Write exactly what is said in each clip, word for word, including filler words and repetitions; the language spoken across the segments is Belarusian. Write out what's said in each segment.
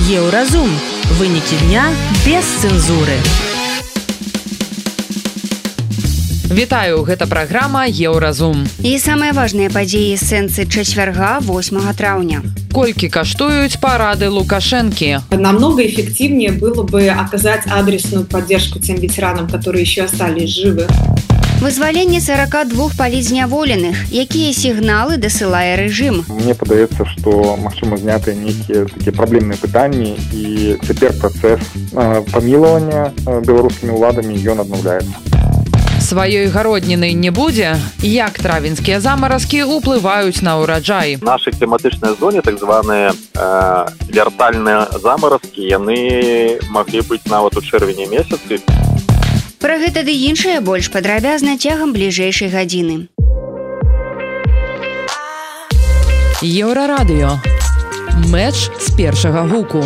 Еўразум. Вынікі дня без цэнзуры. Вітаю, гэта праграма Еўразум. І самыя важныя падзеі сэнсы чацвярга восьмага траўня. Колькі каштуюць парады Лукашэнкі? Намного эффективнее было бы оказать адресную поддержку тем ветеранам, которые еще остались живы. Вызваленне сорока двух палізняволеных. Якія сігналы дасылае рэжым? Мне падаецца, што магчыма знятыя нейкія такія праблемныя пытанні, і цяпер працэс э, памілавання э, беларускімі ўладамі ён аднаўляецца. Сваёй гародніны не будзе? Як травеньскія замаразкі ўплываюць на ўраджай? В нашай кліматычнай зоне так званыя э, вяртальныя замаразкі, яны маглі быць нават у чэрвені месяцы. Пра гэта ды іншае больш падрабязна цягам бліжэйшай гадзіны. Еўрарадыё. Мэч з першага гуку.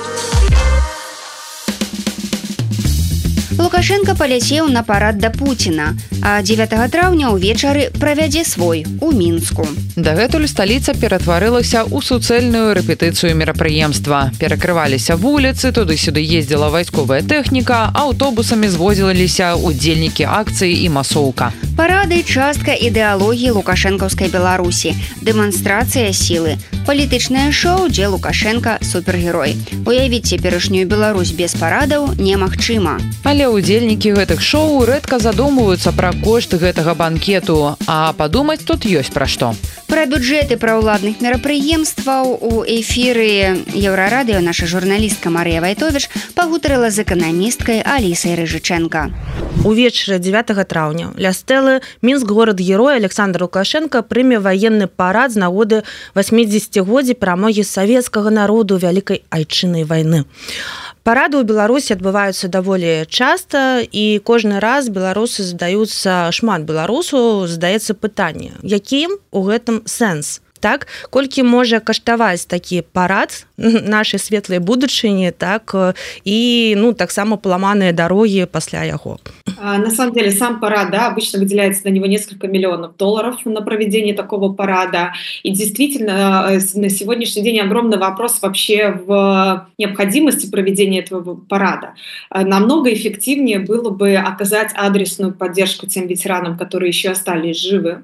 Лукашенко паляцеў на парад да Пуціна, а дзевятага траўня ўвечары правядзе свой у Мінску. Дагэтуль сталіца ператварылася ў суцэльную рэпетыцыю мерапрыемства. Перакрываліся вуліцы, туды-сюды ездзіла вайсковая тэхніка, аўтобусамі звозіліся удзельнікі акцыі і масоўка. Парады – частка ідэалогіі лукашэнкаўскай Беларусі, дэманстрацыя сілы, палітычнае шоу, дзе Лукашенко – супергерой. Уявіць цяперашнюю Беларусь без парадаў немагчыма. Але удзельнікі гэтых шоу рэдка задумваюцца пра кошт гэтага банкету, а падумаць тут ёсць пра што. Пра бюджэты праўладных мерапрыемстваў у эфіры Еўрарадыё наша журналістка Марыя Вайтовіч пагутарыла з эканамісткай Алісай Рыжычэнка. Увечары дзевятага траўня ля стэлы Мінск горад-герой Александр Лукашенко прыме ваенны парад з нагоды васьмідзесяцігоддзя перамогі савецкага народу ў вялікай айчыннай вайны. Парады ў Беларусі адбываюцца даволі часта, і кожны раз беларусы задаюцца, шмат беларусаў задаецца пытанне, якім у гэтым сэнс? Так, колькі можа каштаваць такі парад нашай светлай будучыні, так, і ну, таксама паламаныя дарогі пасля яго. На самом деле сам парад, да, обычно выделяется на него несколько миллионов долларов на проведение такого парада. И действительно, на сегодняшний день огромный вопрос вообще в необходимости проведения этого парада. Намного эффективнее было бы оказать адресную поддержку тем ветеранам, которые еще остались живы,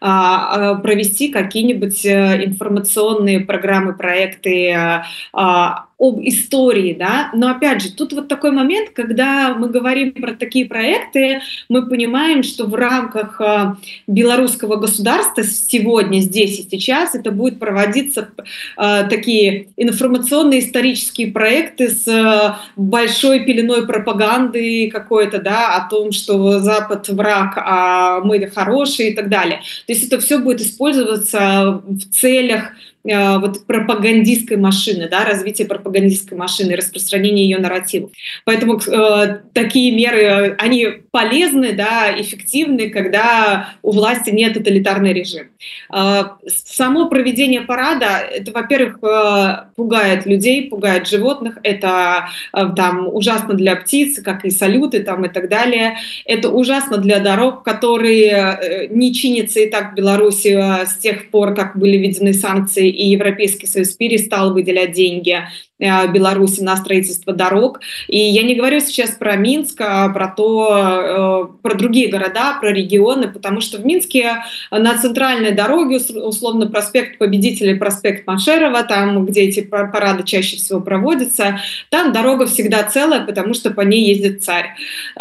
провести какие-нибудь информационные программы, проекты об истории, да, но опять же, тут вот такой момент, когда мы говорим про такие проекты, мы понимаем, что в рамках белорусского государства сегодня, здесь и сейчас это будет проводиться э, такие информационные исторические проекты с большой пеленой пропаганды какой-то, да, о том, что Запад враг, а мы хорошие и так далее. То есть это все будет использоваться в целях вот пропагандистской машины, да, развитие пропагандистской машины, распространение ее нарративов. Поэтому э, такие меры, они полезны, да, эффективны, когда у власти нет тоталитарный режим. Э, само проведение парада, это, во-первых, э, пугает людей, пугает животных, это э, там ужасно для птиц, как и салюты там и так далее. Это ужасно для дорог, которые э, не чинятся и так в Беларуси э, с тех пор, как были введены санкции, и Европейский Союз перестал выделять деньги Беларуси на строительство дорог. И я не говорю сейчас про Минск, а про то, про другие города, про регионы, потому что в Минске на центральной дороге, условно проспект Победителей, проспект Машерова, там, где эти парады чаще всего проводятся, там дорога всегда целая, потому что по ней ездит царь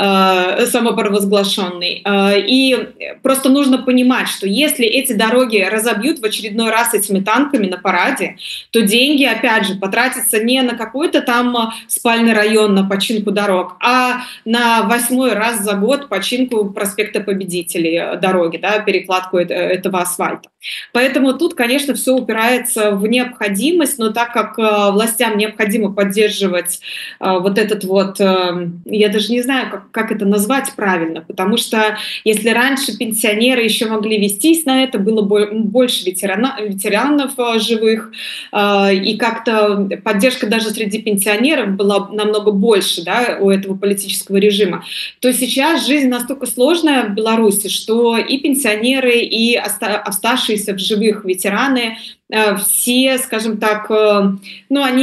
самопровозглашенный. И просто нужно понимать, что если эти дороги разобьют в очередной раз этими танками на параде, то деньги, опять же, потратятся не на какой-то там спальный район на починку дорог, а на восьмой раз за год починку проспекта Победителей дороги, да, перекладку этого асфальта. Поэтому тут, конечно, все упирается в необходимость, но так как властям необходимо поддерживать вот этот вот, я даже не знаю, как, как это назвать правильно, потому что если раньше пенсионеры еще могли вестись на это, было больше ветерана, ветеранов живых, и как-то поддержка даже среди пенсионеров была намного больше, да, у этого политического режима, то сейчас жизнь настолько сложная в Беларуси, что и пенсионеры, и оставшиеся в живых ветераны все, скажем так, ну, они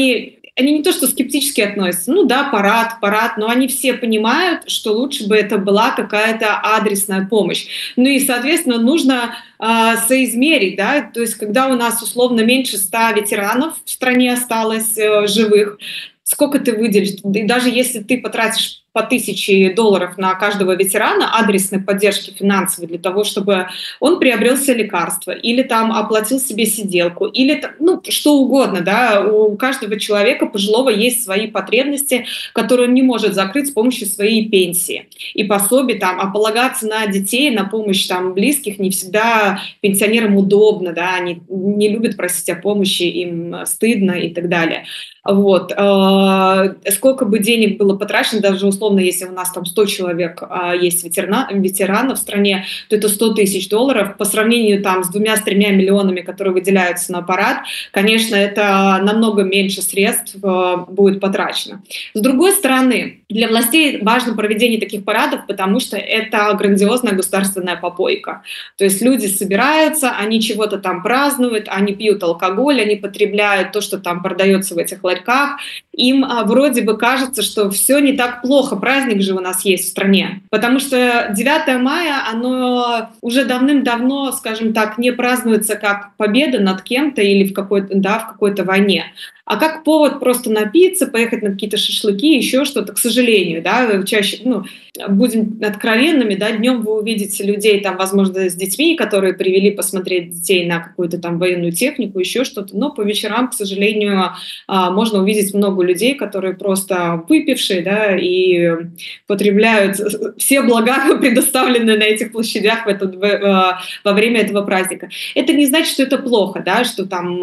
они не то что скептически относятся, ну да, парад, парад, но они все понимают, что лучше бы это была какая-то адресная помощь. Ну и, соответственно, нужно э, соизмерить, да, то есть когда у нас условно меньше ста ветеранов в стране осталось э, живых, сколько ты выделишь, и даже если ты потратишь по тысяче долларов на каждого ветерана адресной поддержки финансовой для того, чтобы он приобрел себе лекарства, или там оплатил себе сиделку, или ну, что угодно. Да? У каждого человека пожилого есть свои потребности, которые он не может закрыть с помощью своей пенсии и пособий, там, а полагаться на детей, на помощь там, близких не всегда пенсионерам удобно, да? Они не любят просить о помощи, им стыдно и так далее. Вот. Сколько бы денег было потрачено, даже условно, если у нас там сто человек есть ветеранов в стране, то это сто тысяч долларов. По сравнению там, с двумя-с тремя миллионами, которые выделяются на парад, конечно, это намного меньше средств будет потрачено. С другой стороны, для властей важно проведение таких парадов, потому что это грандиозная государственная попойка. То есть люди собираются, они чего-то там празднуют, они пьют алкоголь, они потребляют то, что там продается в этих ларьках. Им а, вроде бы кажется, что все не так плохо, праздник же у нас есть в стране. Потому что девятое мая, оно уже давным-давно, скажем так, не празднуется как победа над кем-то или в какой-то, да, в какой-то войне, а как повод просто напиться, поехать на какие-то шашлыки, еще что-то, к сожалению, да, чаще, ну, будем откровенными, да, днем вы увидите людей, там, возможно, с детьми, которые привели посмотреть детей на какую-то там военную технику, еще что-то, но по вечерам, к сожалению, можно увидеть много людей, которые просто выпившие, да, и потребляют все блага, предоставленные на этих площадях в этот, в, во время этого праздника. Это не значит, что это плохо, да, что там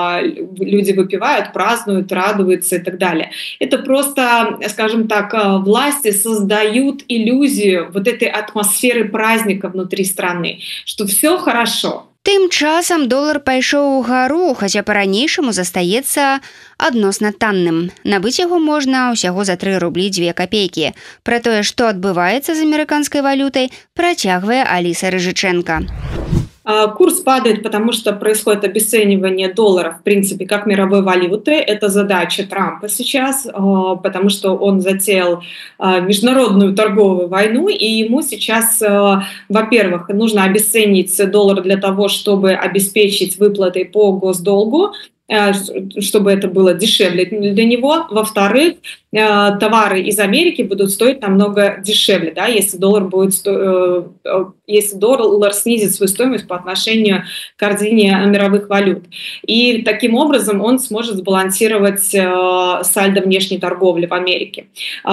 люди выпивают, празднуют, радуются и так далее. Это просто, скажем так, власти создают иллюзию вот этой атмосферы праздника внутри страны, что все хорошо. Тым часам долар пайшоў угару, хаця па-ранейшаму застаецца адносна танным. Набыць яго можна ўсяго за тры рублі дзве капейкі. Пра тое, што адбываецца з амерыканскай валютай, працягвае Аліса Рыжыченка. Курс падает, потому что происходит обесценивание доллара, в принципе, как мировой валюты. Это задача Трампа сейчас, потому что он затеял международную торговую войну, и ему сейчас, во-первых, нужно обесценить доллар для того, чтобы обеспечить выплаты по госдолгу, чтобы это было дешевле для него. Во-вторых, товары из Америки будут стоить намного дешевле, да, если доллар будет сто... если доллар снизит свою стоимость по отношению к корзине мировых валют. И таким образом он сможет сбалансировать сальдо внешней торговли в Америке.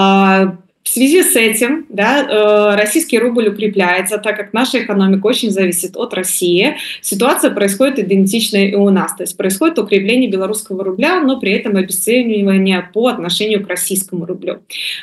В связи с этим, да, российский рубль укрепляется, так как наша экономика очень зависит от России. Ситуация происходит идентичная и у нас. То есть происходит укрепление белорусского рубля, но при этом обесценивание по отношению к российскому рублю.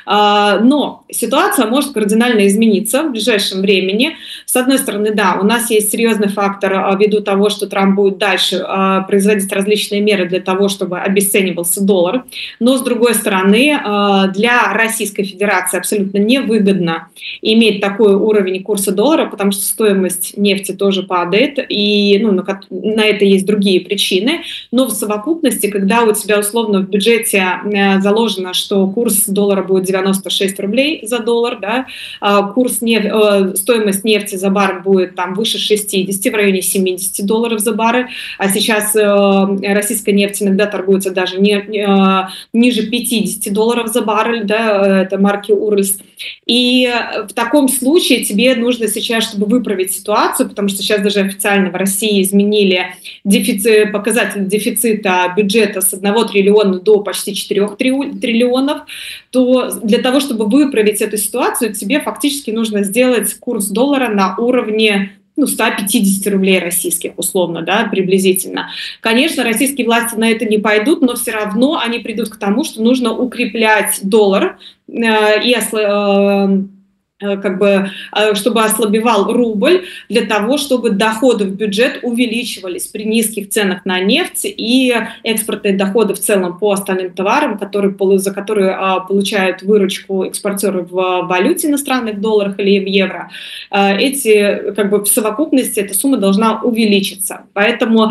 Но ситуация может кардинально измениться в ближайшем времени. С одной стороны, да, у нас есть серьезный фактор ввиду того, что Трамп будет дальше производить различные меры для того, чтобы обесценивался доллар. Но с другой стороны, для Российской Федерации абсолютно невыгодно иметь такой уровень курса доллара, потому что стоимость нефти тоже падает, и ну, на, на это есть другие причины. Но в совокупности, когда у тебя условно в бюджете заложено, что курс доллара будет девяносто шесть рублей за доллар, да, курс неф... стоимость нефти за баррель будет там выше шестидесяти, в районе семидесяти долларов за баррель, а сейчас российская нефть иногда торгуется даже не, ниже пятидесяти долларов за баррель, да, это марки Уральс. И в таком случае тебе нужно сейчас, чтобы выправить ситуацию, потому что сейчас даже официально в России изменили дефицит, показатель дефицита бюджета с одного триллиона до почти четырёх триллионов, то для того, чтобы выправить эту ситуацию, тебе фактически нужно сделать курс доллара на уровне ну, ста пятидесяти рублей российских, условно, да, приблизительно. Конечно, российские власти на это не пойдут, но все равно они придут к тому, что нужно укреплять доллар э, и э, как бы, чтобы ослабевал рубль, для того, чтобы доходы в бюджет увеличивались при низких ценах на нефть и экспортные доходы в целом по остальным товарам, которые, за которые получают выручку экспортеры в валюте иностранных долларах или в евро. Эти, как бы, в совокупности эта сумма должна увеличиться. Поэтому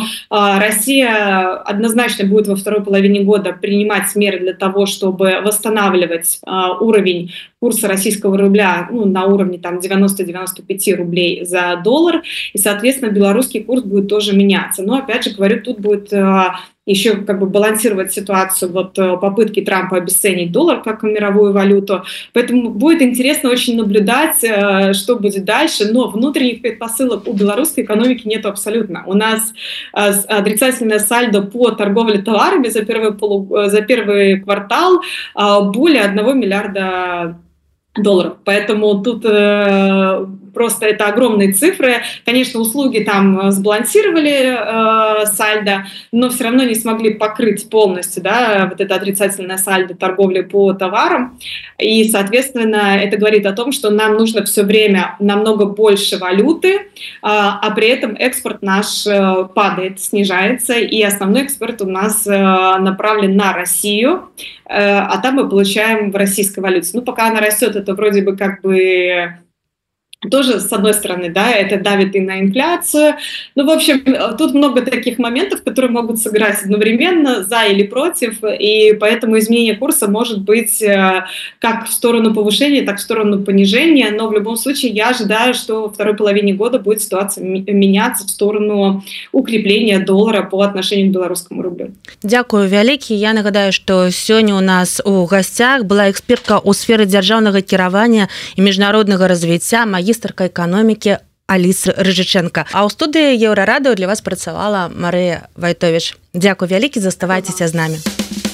Россия однозначно будет во второй половине года принимать меры для того, чтобы восстанавливать уровень курса российского рубля, ну, на уровне там девяносто - девяносто пять рублей за доллар, и, соответственно, белорусский курс будет тоже меняться. Но, опять же говорю, тут будет еще как бы балансировать ситуацию вот попытки Трампа обесценить доллар как мировую валюту. Поэтому будет интересно очень наблюдать, что будет дальше. Но внутренних предпосылок у белорусской экономики нет абсолютно. У нас отрицательное сальдо по торговле товарами за первый, полу... за первый квартал более одного миллиарда долларов. Поэтому тут э, просто это огромные цифры. Конечно, услуги там сбалансировали э, сальдо, но все равно не смогли покрыть полностью, да, вот это отрицательное сальдо торговли по товарам. И, соответственно, это говорит о том, что нам нужно все время намного больше валюты, э, а при этом экспорт наш э, падает, снижается, и основной экспорт у нас э, направлен на Россию, э, а там мы получаем в российской валюте. Ну, пока она растет, это вроде бы как бы тоже, с одной стороны, да, это давит и на инфляцию. Ну, в общем, тут много таких моментов, которые могут сыграть одновременно, за или против, и поэтому изменение курса может быть как в сторону повышения, так и в сторону понижения, но в любом случае я ожидаю, что во второй половине года будет ситуация меняться в сторону укрепления доллара по отношению к белорусскому рублю. Дякую, вялікі. Я нагадаю, што сёння у нас у гасцях была экспертка ў сферы дзяржаўнага кіравання і міжнароднага развіцця, магістрка эканомікі Аліса Рыжыченко. А ў студыі Еўрарадыё для вас працавала Марыя Вайтовіч. Дякую вялікі, заставайцеся з намі.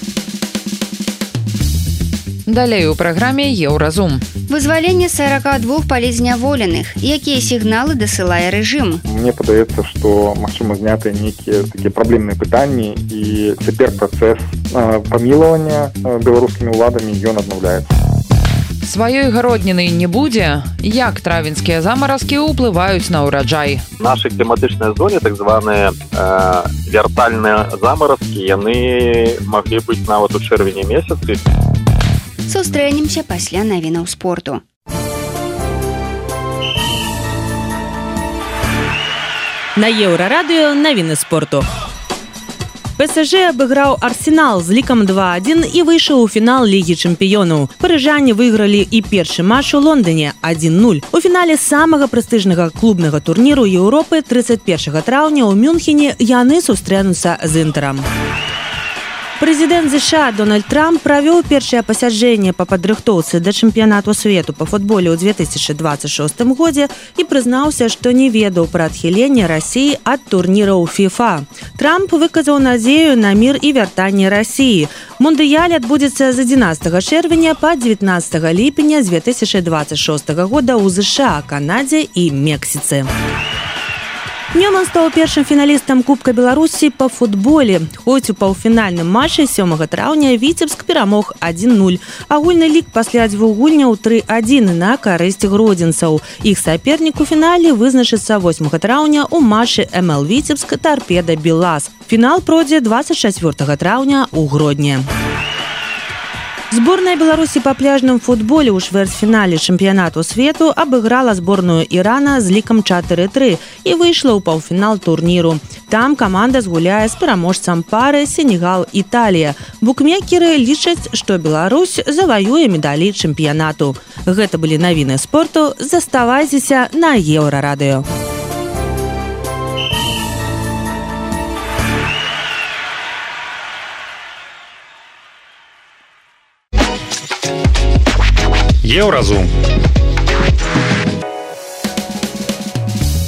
Далей у праграме Еўразум. Вызваленне сорока двух палізняволеных. Якія сігналы дасылае рэжым? Мне падаецца, што, магчыма, знятыя нейкія такія праблемныя пытанні, і цяпер працэс э, памілавання э, беларускімі ўладамі ён аднаўляецца. Сваёй гародніны не будзе. Як травеньскія замаразкі ўплываюць на ўраджай? В нашай кліматычнай зоне так званыя э, вертальныя замаразкі, яны маглі быць нават у чэрвені месяцы. Сустрэнемся пасля навінаў спорту. На Еўрарадыё навіны спорту. ПСЖ абыграў Арсенал з лікам два адзін і выйшаў у фінал Лігі чэмпіёнаў. Парыжане выйгралі і першы матч у Лондоне адзін нуль. У фінале самага прэстыжнага клубнага турніру Еўропы трыццаць першага траўня ў Мюнхене яны сустрэнуцца з Інтэрам. Прэзідэнт ЗША Дональд Трамп правёў першае пасяджэнне па падрыхтоўцы да чэмпіянату свету па футболе ў две тысячы дваццаць шостым годзе і прызнаўся, што не ведаў пра адхіленне Расіі ад турніраў FIFA. Трамп выказаў надзею на мір і вяртанне Расіі. Мундыяль адбудзецца з адзінаццатага чэрвеня па дзевятнаццатага ліпеня две тысячы дваццаць шостага года ў ЗША, Канадзе і Мексіцы. Нёман стаў першым фіналістам Кубка Беларусі па футболе. Хоць у паўфінальным матчы сёмага траўня Віцебск перамог адзін нуль. Агульны лік пасля дзвюх гульняў тры адзін на карысць гродзенцаў. Іх сапернік у фінале вызначыцца восьмага траўня ў матчы эм эл Віцебск Тарпеда Белас. Фінал пройдзе дваццаць чацвёртага траўня ў Гродні. Зборная Беларусі па пляжным футболе ў чвэрцьфінале чэмпіянату свету абыграла зборную Ірана з лікам чатыры тры і выйшла ў паўфінал турніру. Там каманда згуляе з пераможцам пары Сенегал-Італія. Букмекеры лічаць, што Беларусь заваюе медалі чэмпіянату. Гэта былі навіны спорту. Заставайцеся на Еўрарадыё. Еўразум.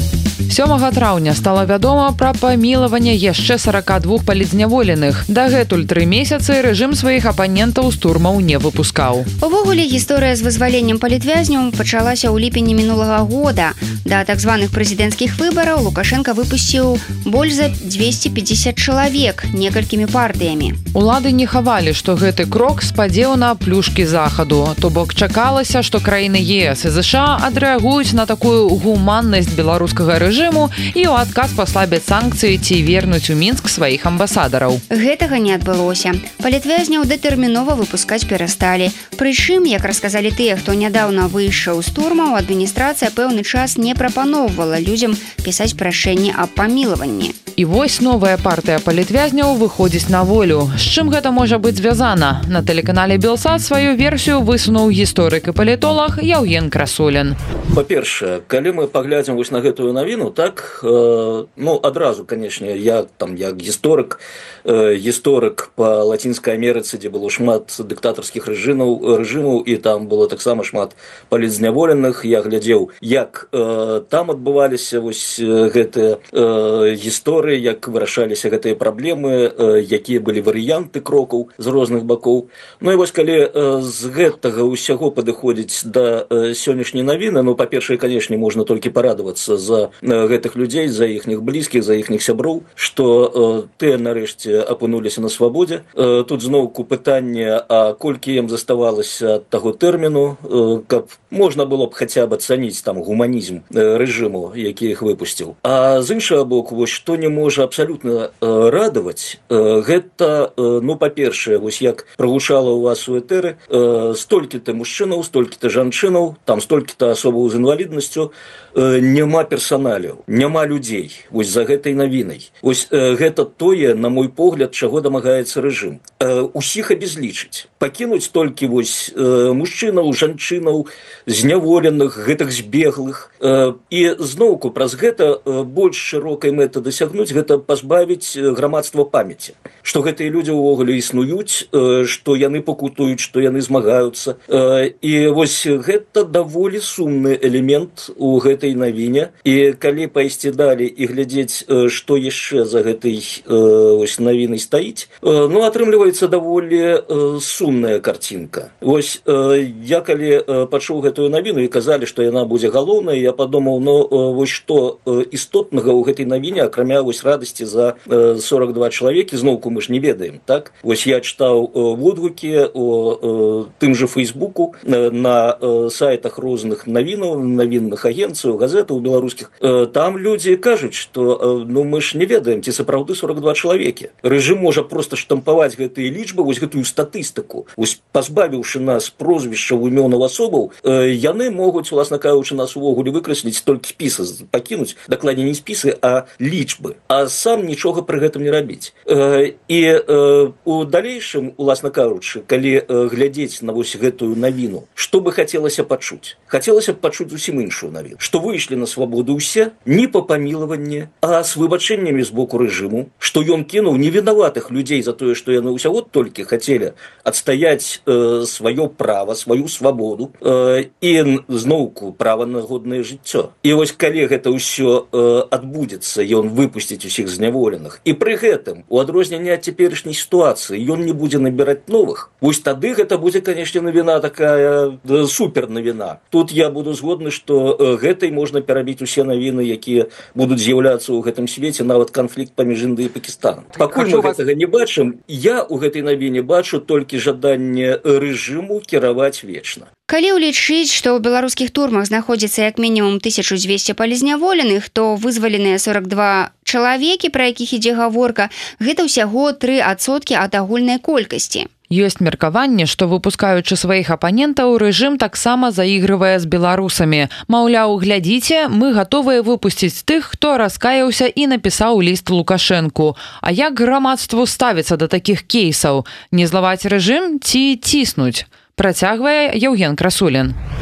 сёмага траўня стала вядома пра памілаванне яшчэ сорока двух палітзняволеных. Дагэтуль тры месяцы рэжым сваіх апанентаў з турмаў не выпускаў. Увогуле, гісторыя з вызваленнем палітвязняў пачалася ў ліпені мінулага года. Да так званых прэзідэнцкіх выбараў Лукашенко выпусціў больш за двести пятьдесят чалавек некалькімі партыямі. Улады не хавалі, што гэты крок спадзеў на плюшкі захаду. То бок чакалася, што краіны ЕС і ЗША адрэагуюць на такую гуманнасць беларускага рэжыму і ў адказ паслабяць санкцыі ці вернуць у Мінск сваіх амбасадараў. Гэтага не адбылося. Палітвязняў дэтэрмінова выпускаць перасталі. Прычым, як расказалі тыя, хто нядаўна выйшаў з турмаў, адміністрацыя пэўны час не прапаноўвала людзям пісаць прашэнні аб памілаванні. І вось новая партыя палітвязняў выходзіць на волю. З чым гэта можа быць звязана? На тэлеканале Белсат сваю версію высунуў гісторык і палітолог Яўген Красулін. Па-першае, калі мы паглядзім вось на гэтую навіну, так, э, ну, адразу, канешне, я там як гісторык, э, гісторык па Лацінскай Амерыцы, дзе было шмат дыктатарскіх рэжымаў, рэжымаў і там было таксама шмат палітзняволеных, я глядзеў, як э, там адбываліся вось гэтыя э, гісторыі, як вырашаліся гэтыя праблемы, э, якія былі варыянты крокаў з розных бакоў. Ну і вось калі э, з гэтага ўсяго падыходзіць да э, сённяшняй навіны, ну, па-першае, канешне, можна толькі парадавацца за э, гэтых людзей, за іхніх блізкіх, за іхніх сяброў, што э, тыя нарэшце апынуліся на свабодзе. Э, тут зноўку пытанне, а колькі ім заставалася ад таго тэрміну, э, каб можна было б хаця б ацаніць там гуманізм э, рэжыму, які іх выпусціў. А з іншага боку, вось што не можа абсалютна э, радаваць, э, гэта, э, ну, па-першае, вось як прагучала у вас у этэры, э, столькі-то мужчынаў, столькі-то жанчынаў, там столькі-то асобаў з інваліднасцю, э, няма персаналяў, няма людзей вось за гэтай навінай. Вось э, гэта тое, на мой погляд, чаго дамагаецца рэжым. Э, усіх абезлічыць, пакінуць толькі вось э, мужчынаў, жанчынаў, зняволеных, гэтых збеглых. Э, і зноўку праз гэта э, больш шырокай мэты дасягнуць, гэта пазбавіць грамадства памяці, што гэтыя людзі ўвогуле існуюць, э, што яны пакутуюць, што яны змагаюцца. Э, і вось гэта даволі сумны элемент у гэтай навіне. І калі пайсці далей і глядзець, э, што яшчэ за гэтай э, вось навінай стаіць, э, ну, атрымліваецца даволі э, сумная карцінка. Вось э, я калі э, пачуў гэтую навіну і казалі, што яна будзе галоўнай, я падумаў, ну, э, вось што э, істотнага ў гэтай навіне, акрамя вось радасці за э, сорок два чалавекі, зноўку мы ж не ведаем, так? Вось я чытаў э, водгукі у э, тым жа Фейсбуку, э, на э, сайтах розных навінаў, навінных агенцыяў, газетаў беларускіх. Э, там людзі кажуць, што э, ну, мы ж не ведаем, ці сапраўды сорок два чалавекі. Рэжым можа проста штампаваць гэтыя лічбы, вось гэтую статыстыку. Вось пазбавіўшы нас прозвішчаў, імёнаў асобаў, э, яны могуць, уласна кажучы, нас увогуле выкрасліць, толькі спісы пакінуць, дакладней не спісы, а лічбы, а сам нічога пры гэтым не рабіць. Э, і э, у далейшым, уласна кажучы, калі э, глядзець на вось гэтую навіну, што бы хацелася пачуць? Хацелася б пачуць зусім іншую навіну, што выйшлі на свабоду ўсе не па памілаванні, а з выбачэннямі з боку рэжыму, што ён кінуў невінаватых людзей за тое, што яны ўсяго толькі хацелі адстаяць э, сваё права, сваю свабоду э, і зноўку права на годнае жыццё. І вось калі гэта ўсё э, адбудзецца, ён выпусціць усіх зняволеных, і пры гэтым, у адрозненне ад цяперашняй сітуацыі, ён не будзе набіраць новых, вось тады гэта будзе, канешне, навіна такая да, супер навіна. Тут я буду згодны, што э, гэтай можна перабіць усе навіны, якія будуць з'яўляцца ў гэтым свеце, нават канфлікт паміж Індыяй і Пакістанам. Пакуль мы вас... гэтага не бачым, я ў гэтай навіне бачу толькі жаданне рэжыму кіраваць вечна. Калі ўлічыць, што ў беларускіх турмах знаходзіцца як мінімум тысяча дзвесце палізняволеных, то вызваленыя сорок два чалавекі, пра якіх ідзе гаворка, гэта ўсяго тры адсоткі ад агульнай колькасці. Ёсць меркаванне, што выпускаючы сваіх апанентаў, рэжым таксама заігрывае з беларусамі. Маўляў, глядзіце, мы гатовыя выпусціць тых, хто раскаяўся і напісаў ліст Лукашэнку. А як грамадству ставіцца да такіх кейсаў? Не злаваць рэжым ці ціснуць? Працягвае Яўген Красулін.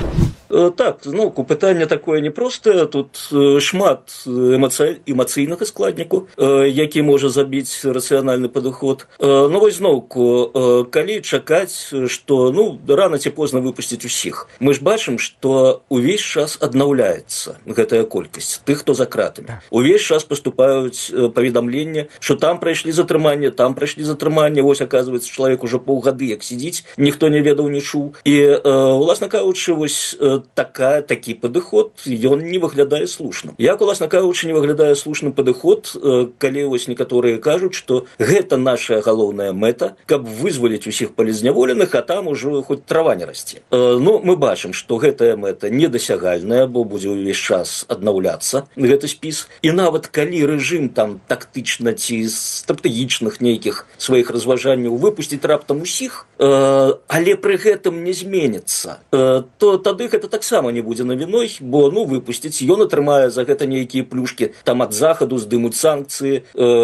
Так, ну, пытанне такое непростае, тут шмат эмацыйнага складніку, які можа забіць рацыянальны падыход. Ну, вось зноўку, калі чакаць, што, ну, рана ці позна выпусціць усіх. Мы ж бачым, што увесь час аднаўляецца гэтая колькасць тых, хто за кратамі. Увесь час паступаюць паведамленні, што там прайшлі затрыманне, там прайшлі затрыманне, вось, аказваецца, чалавек ужо паўгады як сидзіць, ніхто не ведаў, не чуў. І, уласна кажучы, вось такая, такі падыход, ён не выглядае слушным. Як, уласна кажучы, не выглядае слушным падыход, калі вось некаторыя кажуць, што гэта наша галоўная мэта, каб вызваліць усіх палізняволеных, а там ужо хоць трава не расце. Ну, мы бачым, што гэтая мэта недасягальная, бо будзе ўвесь час аднаўляцца гэты спіс. І нават калі рэжым там тактычна ці стратэгічных нейкіх сваіх разважанняў выпусціць раптам усіх, але пры гэтым не зменіцца, то тады гэта таксама не будзе навіной, бо, ну, выпусціць, ён атрымае за гэта нейкія плюшкі, там ад захаду здымуць санкцыі,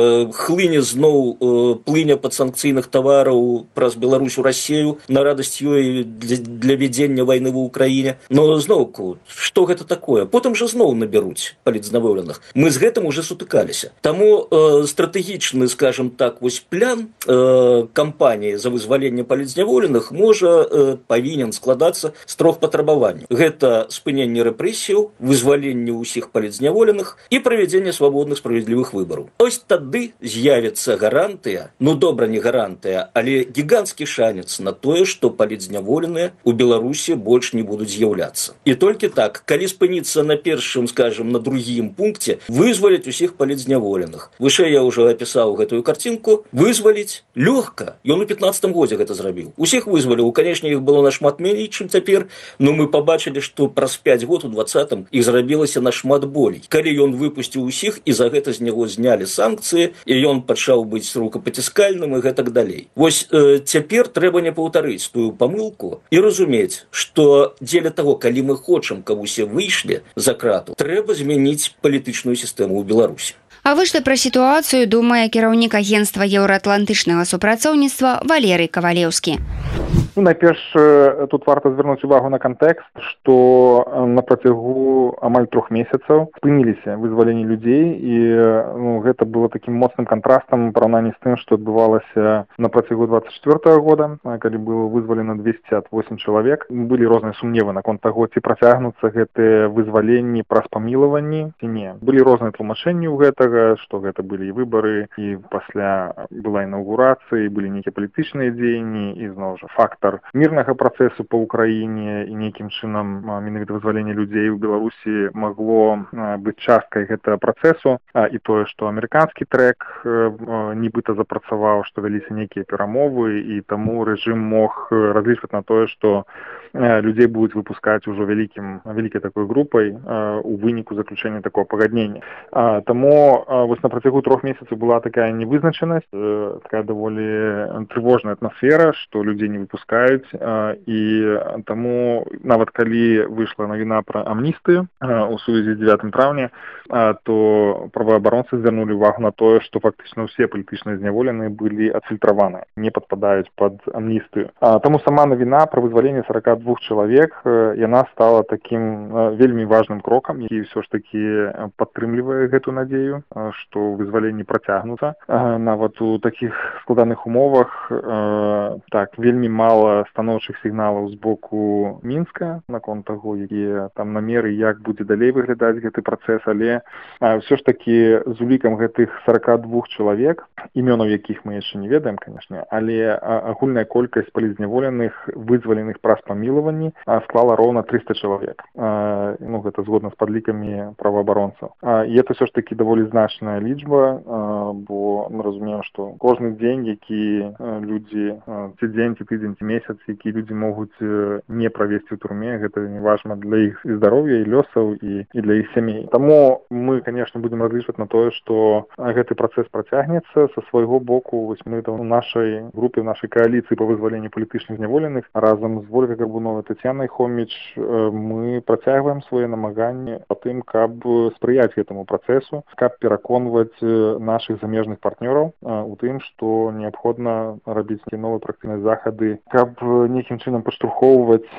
хлыне зноў плыня падсанкцыйных тавараў праз Беларусь у Расію на радасць ёй для, для вядзення вайны ва ўкраіне. Но зноўку, што гэта такое? Потым жа зноў набяруць палізняволеных. Мы з гэтым уже сутыкаліся. Таму э, стратэгічны, скажем так, вось план э, кампаніі за вызваленне палізняволеных можа э, павінен складацца з трох патрабаванняў. Гэта спыненне рэпрэсіяў, вызваленне ўсіх палізняволеных і правядзенне свабодных справядлівых выбараў. Ось тады з'явіцца гарантыя, ну добра, не гарантыя, але гіганцкі шанец на тое, што палізняволеныя ў Беларусі больш не будуць з'яўляцца. І толькі так, калі спыніцца на першым, скажем, на другім пункце, вызваліць усіх палізняволеных. Вышэй я ўжо апісаў гэтую карцінку. Вызваліць лёгка. Ён у пятнаццатым годзе гэта зрабіў. Усіх вызваліў. Канешне, іх было нашмат меней, чым цяпер, но мы пабачылі, што праз пяць год у двадцатым іх зрабілася нашмат болей. Калі ён выпусціў усіх, і за гэта з яго знялі санкцыі, і ён пачаў быць рукапаціскальным і гэтак далей. Вось э, цяпер трэба не паўтарыць тую памылку і разумець, што дзеля таго, калі мы хочам, каб усе выйшлі за крату, трэба змяніць палітычную сістэму ў Беларусі. А вось што пра сітуацыю думае кіраўнік агенцтва еўраатлантычнага супрацоўніцтва Валерый Кавалеўскі. Ну, найперш, тут варта звярнуць увагу на кантэкст, што на працягу амаль трох месяцаў спыніліся вызваленні людзей, і ну, гэта было такім моцным кантрастам у параўнанні з тым, што адбывалася на працягу двадцать четвёртага года, калі было вызвалена двести восемь чалавек. Былі розныя сумневы наконт таго, ці працягнуцца гэтыя вызваленні праз памілаванні, ці не. Былі розныя тлумачэнні ў гэтага, што гэта былі і выбары, і пасля была інаўгурацыя, былі нейкія палітычныя дзеянні, і зноў жа факт мірнага працэсу па ўкраіне і нейкім чынам менавіта вызвалення людзей у Беларусі магло быць часткай гэтага працэсу, і тое, што амерыканскі трэк нібыта запрацаваў, што вяліся нейкія перамовы, і таму рэжым мог разлічваць на тое, што людзей будуць выпускаць ужо вялікім вялікай такой групай у выніку заключэння такого пагаднення. Таму вось на працягу трох месяцаў была такая невызначанасць, такая даволі трывожная атмасфера, што людзей не выпускаюць. І таму нават калі выйшла навіна пра амністыю у сувязі з дзевятым траўня, то праваабаронцы звярнулі ўвагу на тое, што фактычна ўсе палітычныя зняволеныя былі адфільтраваны, не падпадаюць пад амністыю. Таму сама навіна пра вызваленне сорока двух чалавек, яна стала такім вельмі важным крокам, які ўсё ж такі падтрымлівае гэту надзею, што вызваленні працягнуцца. Нават у такіх складаных умовах так вельмі мала станоўчых сігналаў з боку Мінска наконт таго, якія там намеры, як будзе далей выглядаць гэты працэс, але ўсё ж такі з улікам гэтых сорока двух чалавек, імёнаў якіх мы яшчэ не ведаем, канешне, але агульная колькасць палізняволеных, вызваленых праз памілаванні, склала роўна триста чалавек. Ну, гэта згодна з падлікамі праваабаронцаў. І гэта ўсё ж такі даволі значная лічба, бо мы разумеем, што кожны дзень, які людзі, ці дзень, ці тыдзень, ці месяц, які людзі могуць не правесці ў турме, гэта не важна для іх і здароўя, і лёсаў, і, і для іх сямей. Таму мы, конечно, будем разлічваць на тое, што гэты працэс працягнецца. Са свайго боку, вось мы у нашай групе, у нашай кааліцыі па вызваленню палітычных зняволеных разам з Вольгай Гарбуновай, Тацянай Хоміч мы працягваем свае намаганні па тым, каб спрыяць гэтаму працэсу, каб пераконваць нашых замежных партнёраў у тым, што неабходна рабіць новыя практычныя захады, каб нейкім чынам падштурхоўваць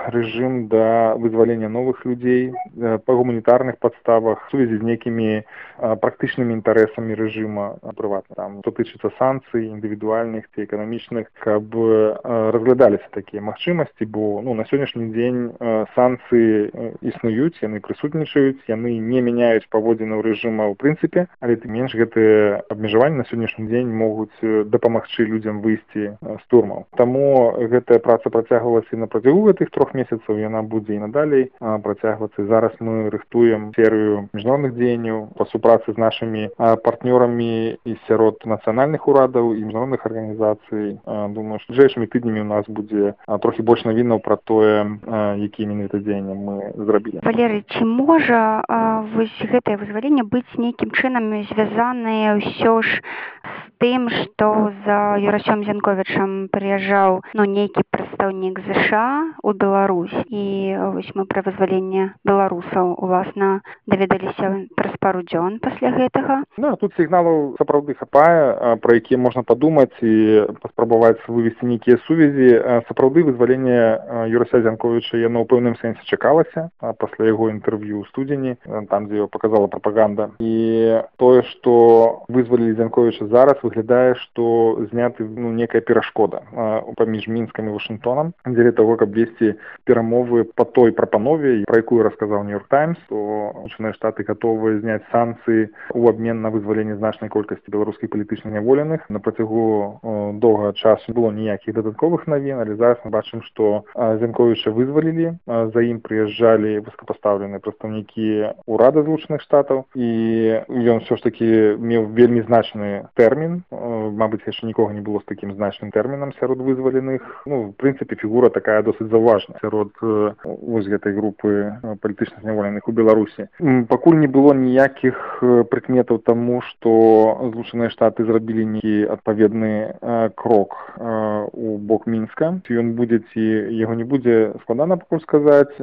рэжым да вызвалення новых людзей па гуманітарных падставах, сувязі з некімі практычнымі інтарэсамі рэжыма прыватна. Там, што тычыцца санкцый, індывідуальных ці эканамічных, каб разглядаліся такія магчымасці, бо ну, на сённяшні дзень санкцыі існуюць, яны прысутнічаюць, яны не мяняюць паводзінаў рэжыма ў прынцыпе, але тым менш гэтыя абмежаванні на сённяшні дзень могуць дапамагчы людзям выйсці з турмаў. Таму гэтая праца працягвалася на працягу гэтых трох месяцаў, яна будзе і надалей працягвацца. Зараз мы рыхтуем серыю міжнародных дзеянняў па супрацы з нашымі партнёрамі і сярод нацыянальных урадаў і міжнародных арганізацый. Думаю, што бліжэйшымі тыднямі у нас будзе трохі больш навінаў пра тое, якія менавіта дзеянні мы зрабілі. Валерый, ці можа вось гэтае вызваленне быць нейкім чынам звязанае ўсё ж з тым, што за Юрасём Зянковічам прыязджаў ну, нейкі прадстаўнік ЗША ў Беларусь, і вось мы пра вызваленне беларусаў уласна даведаліся праз пару дзён пасля гэтага. Ну, тут сігналаў сапраўды хапае, пра якія можна падумаць і паспрабаваць вывесці нейкія сувязі. Сапраўды вызваленне Юрася Зянковіча яно ў пэўным сэнсе чакалася пасля яго інтэрв'ю ў студзені, там, дзе яго паказала прапаганда. І тое, што вызвалілі Зянковіча зараз, выглядае, што зняты ну, некая перашкода паміж Мінскам і Вашынгтонам, дзеля таго, каб весці перамовы па той прапанове, пра якую расказаў Нью-Йорк Таймс, то Сполучаныя Штаты гатовы зняць санкцыі ў абмен на вызваленне значнай колькасці беларускіх палітычных няволеных. На працягу доўгага часу было ніякіх дадатковых навін, але зараз мы бачым, што Зянковіча вызвалілі, за ім прыязджалі высокапастаўленыя прадстаўнікі ўрада Злучаных Штатаў, і ён ўсё ж такі меў вельмі значны тэрмін. Мабыць, яшчэ нікога не было з такім значным тэрмінам сярод вызваленых. Ну, в прынцыпе, фігура такая досыць заўважная сярод вось гэтай групы палітычных няволеных у Беларусі. Пакуль не было ніякіх прыкметаў таму, што Злучаныя Штаты зрабілі нейкі адпаведны крок у бок Мінска. Ці ён будзе, ці яго не будзе, складана пакуль сказаць,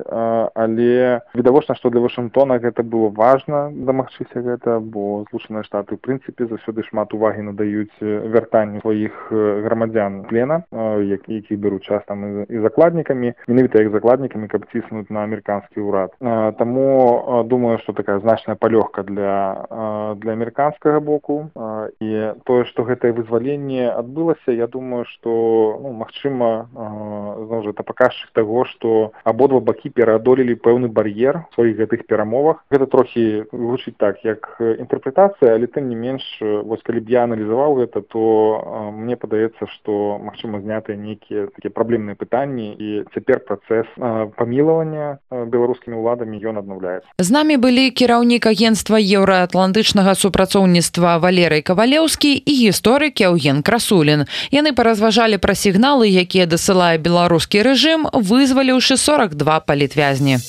але відавочна, што для Вашынгтона гэта было важна дамагчыся гэта, бо Злучаныя Штаты ў прынцыпе заўсёды шмат увагі надаюць вяртанню сваіх грамадзян плена, якіх беруць час там і закладнікамі, менавіта як закладнікамі, каб ціснуць на амерыканскі ўрад. Таму думаю, што такая значная палёгка для, для амерыканскага боку. І тое, што гэтае вызваленне адбылася, я думаю, што ну, магчыма, зноў жа, это паказчык таго, што абодва бакі пераадолелі пэўны бар'ер у сваіх гэтых перамовах. Гэта трохі гучыць так, як інтэрпрэтацыя, але тым не менш, вось калі б я аналізаваў гэта, то мне падаецца, што магчыма знятыя нейкія такія праблемныя пытанні, і цяпер працэс памілавання беларускімі ўладамі ён аднаўляецца. З намі былі кіраўнік агенцтва еўраатлантычнага супрацоўніцтва Валерый Кавалеўскі і гісторык Яўген Красулін. Яны паразважалі пра сігналы, якія дасылае беларускі рэжым, вызваліўшы сорок два палітвязні.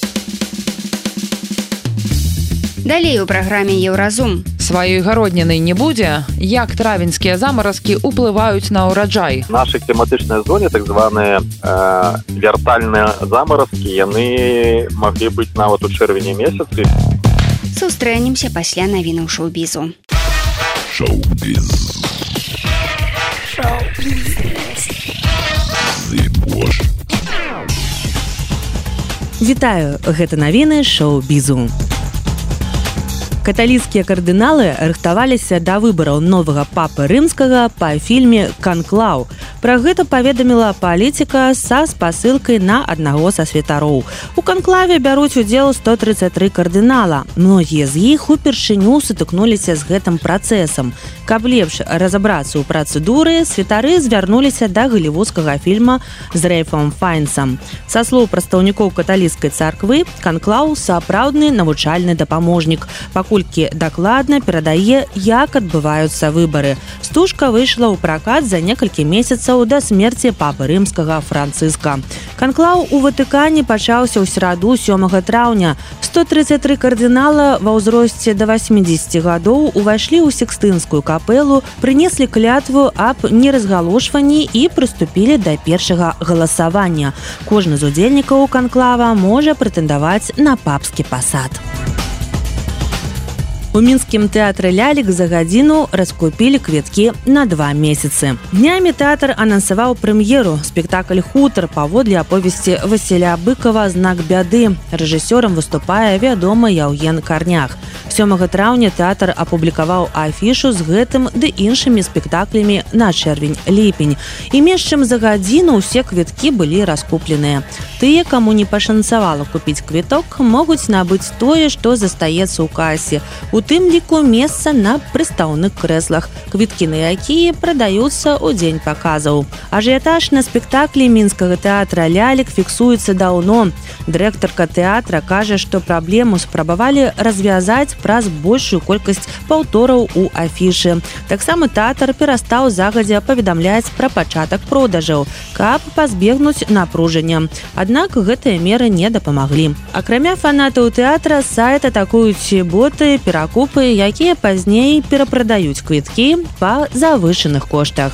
Далей у праграме Еўразум. Сваёй гародніны не будзе? Як травеньскія замаразкі ўплываюць на ўраджай? Нашы кліматычныя зоны, так званыя э, вертальныя замаразкі, яны маглі быць нават у чэрвені месяцы. Сустрэнемся пасля навінаў шоу-бізу. Шоу-біз. Шоу-біз. Вітаю, гэта навіны шоу-бізу. Каталіцкія кардыналы рыхтаваліся да выбараў новага папы рымскага па фільме «Канклаў». Пра гэта паведаміла палітыка са спасылкай на аднаго са святароў. У канклаве бяруць удзел сто тридцать три кардынала. Многія з іх упершыню сутыкнуліся з гэтым працэсам. Каб лепш разабрацца ў працэдуры, святары звярнуліся да галівудскага фільма з Рэйфам Файнсам. Са слоў прадстаўнікоў каталіцкай царквы, канклаў сапраўдны навучальны дапаможнік, паколькі дакладна перадае, як адбываюцца выбары. Стужка выйшла ў пракат за некалькі месяцаў да смерці папы рымскага Францыска. Канклаў у Ватыкане пачаўся ў сераду сёмага траўня. сто тридцать три кардынала ва ўзросце да восьмидесяти гадоў увайшлі ў Сікстынскую капелу, прынеслі клятву аб неразгалошванні і прыступілі да першага галасавання. Кожны з удзельнікаў канклава можа прэтэндаваць на папскі пасад. У мінскім тэатры лялек за гадзіну раскупілі квіткі на два месяцы. Днямі тэатр анансаваў прэм'еру спектакль «Хутар» паводле аповесці Васіля Быкова «Знак бяды». Рэжысёрам выступае вядомы Яўген Карнях. сёмага траўня тэатр апублікаваў афішу з гэтым ды іншымі спектаклямі на чэрвень-ліпень. І менш чым за гадзіну ўсе квіткі былі раскупленыя. Тыя, каму не пашанцавала купіць квіток, могуць набыць тое, што застаецца ў касе. У тым ліку месца на прыстаўных крэслах, квіткі на якія прадаюцца ў дзень паказаў. Ажыятаж на спектаклі мінскага тэатра лялек фіксуецца даўно. Дырэктарка тэатра кажа, што праблему спрабавалі развязаць праз большую колькасць паўтораў у афішы. Таксама тэатр перастаў загадзя паведамляць пра пачатак продажаў, каб пазбегнуць напружання. Аднак гэтыя меры не дапамаглі. Акрамя фанатаў тэатра, сайт атакуюць боты, перакупы, якія пазней перапрадаюць квіткі па завышаных коштах.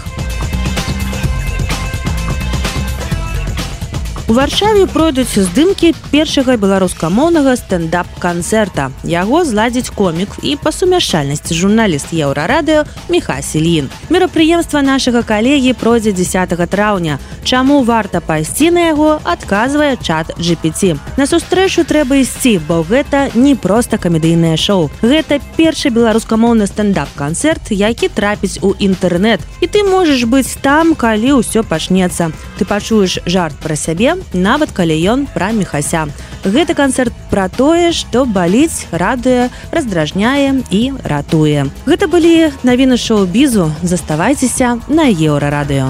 У Варшаве пройдуць здымкі першага беларускамоўнага стендап-канцэрта. Яго зладзіць комік і па сумяшчальнасці журналіст Еўрарадыё Міхась Ільін. Мерапрыемства нашага калегі пройдзе дзесятага траўня. Чаму варта пайсці на яго, адказвае чат джи пі ти. На сустрэчу трэба ісці, бо гэта не проста камедыйнае шоу. Гэта першы беларускамоўны стендап-канцэрт, які трапіць у інтэрнэт. І ты можаш быць там, калі ўсё пачнецца. Ты пачуеш жарт пра сябе, нават калі ён пра Міхася. Гэты канцэрт пра тое, што баліць, радуе, раздражняе і ратуе. Гэта былі навіны шоу-бізу. Заставайцеся на Еўрарадыё.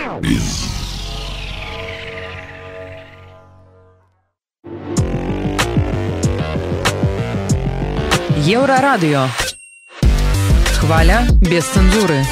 Еўрарадыё. Хваля без цэнзуры.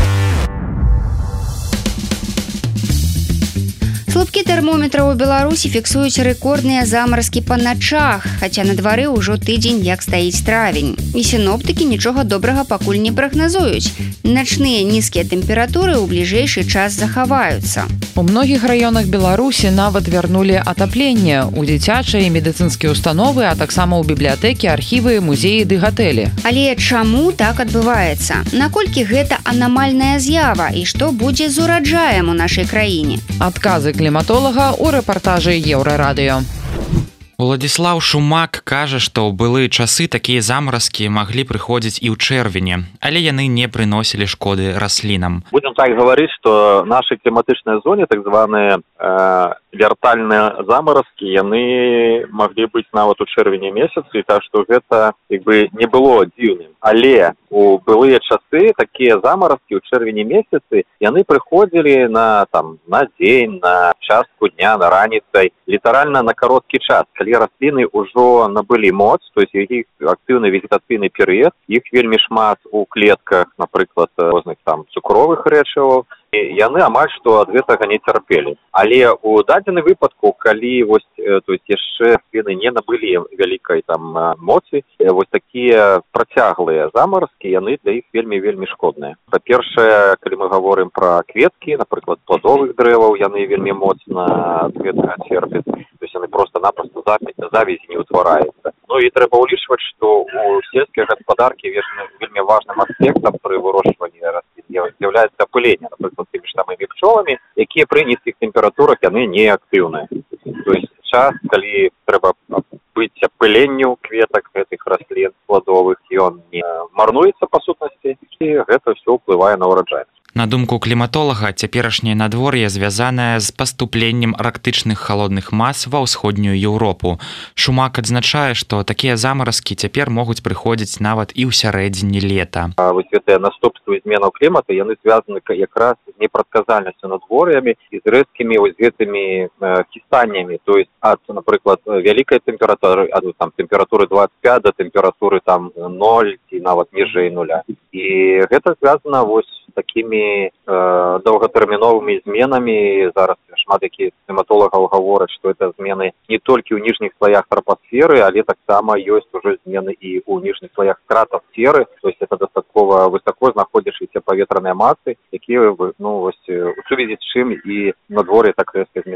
Слупкі тэрмометраў у Беларусі фіксуюць рэкордныя замаразкі па начах, хаця на двары ўжо тыдзень як стаіць травень. І сіноптыкі нічога добрага пакуль не прагназуюць. Начныя нізкія тэмпературы ў бліжэйшы час захаваюцца. У многіх раёнах Беларусі нават вярнулі атапленне ў дзіцячыя і медыцынскія установы, а таксама ў бібліятэкі, архівы, музеі ды гатэлі. Але чаму так адбываецца? Наколькі гэта анамальная з'ява і што будзе з ураджаем у нашай краіне? Адказы кліматолага ў рэпартажы Еўрарадыё. Уладзіслаў Шумак кажа, што ў былыя часы такія замаразкі маглі прыходзіць і ў чэрвені, але яны не прыносілі шкоды раслінам. Будем так говорить, что наши климатичные зоны, так званые э, вертальные заморозки, яны могли быть нават у чэрвені месяцы, так что это как бы не было дзіўным. Але у былыя часы такие заморозки у чэрвені месяцы, яны прыходзілі на, там, на дзень, на частку дня, на раніцай, літаральна на кароткі час. Калі расліны ўжо набылі моц, то есть іх актыўны вегетацыйны перыяд, іх вельмі шмат у клетках, напрыклад, розных там цукровых рэчываў, і яны амаль што ад гэтага не цярпелі. Але у дадзены выпадку, калі вось, то есть яшчэ расліны не набылі вялікай там моцы, вось такія працяглыя замаразкі, яны для іх вельмі-вельмі шкодныя. Па-першае, калі мы гаворым пра кветкі, напрыклад, пладовых дрэваў, яны вельмі моцна ад гэтага церпяць, то есть яны просто-напросто завязі не ўтвараюцца. Ну і трэба ўлічваць, што у сельскай гаспадаркі вельмі важным аспектам пры вырошчванні раслін з'яўляецца апыленне, напрыклад, тымі ж самымі пчоламі, якія пры нізкіх тэмпературах яны не актыўныя. То есть час, калі трэба быць апыленню кветак гэтых раслін пладовых, ён не марнуецца па сутнасці, і гэта ўсё ўплывае на ўраджайнасць. На думку кліматолага, цяперашняе надвор'е звязанае з паступленнем арктычных халодных мас ва ўсходнюю Еўропу. Шумак адзначае, што такія замаразкі цяпер могуць прыходзіць нават і ў сярэдзіне лета. Вось гэтыя наступствы зменаў клімату, яны звязаны якраз з непрадказальнасцю надвор'ямі і з рэзкімі вось гэтымі кістаннямі, то есть ад, напрыклад, вялікай тэмпературы, ад там тэмпературы дваццаць пяць да тэмпературы там ноль ці нават ніжэй нуля. І гэта звязана вось такімі э, доўгатэрміновымі зменамі. Зараз шмат якіх кліматолагаў гавораць, што это змены не толькі ў ніжніх слаях трапасферы, але таксама ёсць ужо змены і ў ніжніх слаях стратасферы, то есть это дастаткова высоко знаходзячыся паветраныя масы, якія ну, вось, у сувязі з чым і надвор'е так рэзка змяняецца.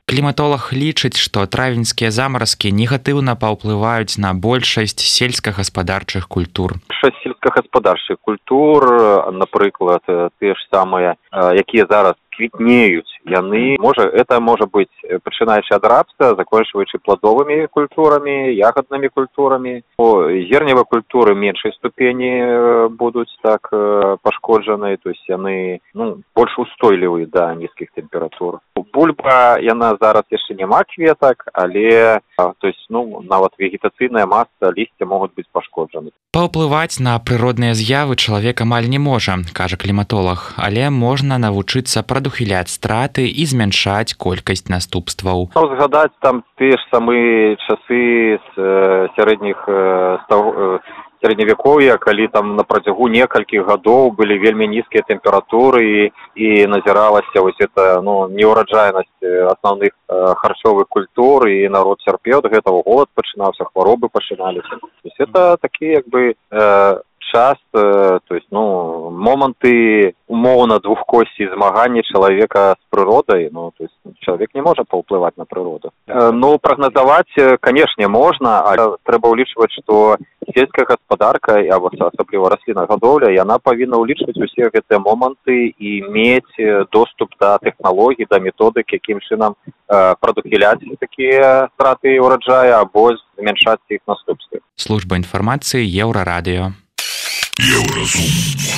Кліматолог лічыць, што травеньскія замаразкі негатыўна паўплываюць на большасць сельскагаспадарчых культур. Большасць сельскагаспадарчых культур, напрыклад, тыя ж самыя, якія зараз квітнеюць, яны, можа, это можа быць пачынаючы ад рапса, заканчваючы пладовымі культурамі, ягаднымі культурамі. Зерневыя культуры меншай ступені будуць так пашкоджаны, то есть яны, ну, больш устойлівыя да нізкіх тэмператур. Бульба, яна зараз яшчэ няма кветак, але, то есть, ну, нават вегетацыйная маса, лісця могуць быць пашкоджаны. Паўплываць на прыродныя з'явы чалавек амаль не можа, кажа кліматолог, але можна навучыцца прадухіляць страты і змяншаць колькасць наступстваў. Ну, згадаць там тыя ж самыя часы з э, сярэдніх э, стаў, э, сярэдневякоўя, калі там на працягу некалькіх гадоў былі вельмі нізкія тэмпературы і, і назіралася вось это, ну, неўраджайнасць асноўных э, харчовых культур, і народ цярпеў ад гэтага, голад пачынаўся, хваробы пачыналіся. То есть это такі, як бы, э, час, э, то есть, ну, моманты умоўна двухкосці змагання чалавека з прыродай, ну, то есть чалавек не можа паўплываць на прыроду. Э, ну, прагназаваць, канешне, можна, але трэба ўлічваць, што сельская гаспадарка, або асабліва раслінагадоўля, яна павінна ўлічваць усе гэтыя моманты і мець доступ да тэхналогій, да методык, якім чынам э, прадухіляць такія страты ўраджая або змяншаць іх наступствы. Служба інфармацыі Еўрарадыё. Еўразум.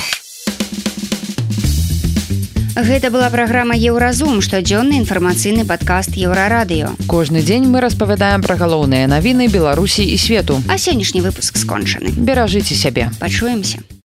Гэта была праграма Еўразум, штодзённы інфармацыйны падкаст Еўрарадыё. Кожны дзень мы распавядаем пра галоўныя навіны Беларусі і свету. А сённяшні выпуск скончаны. Беражыце сябе. Пачуемся.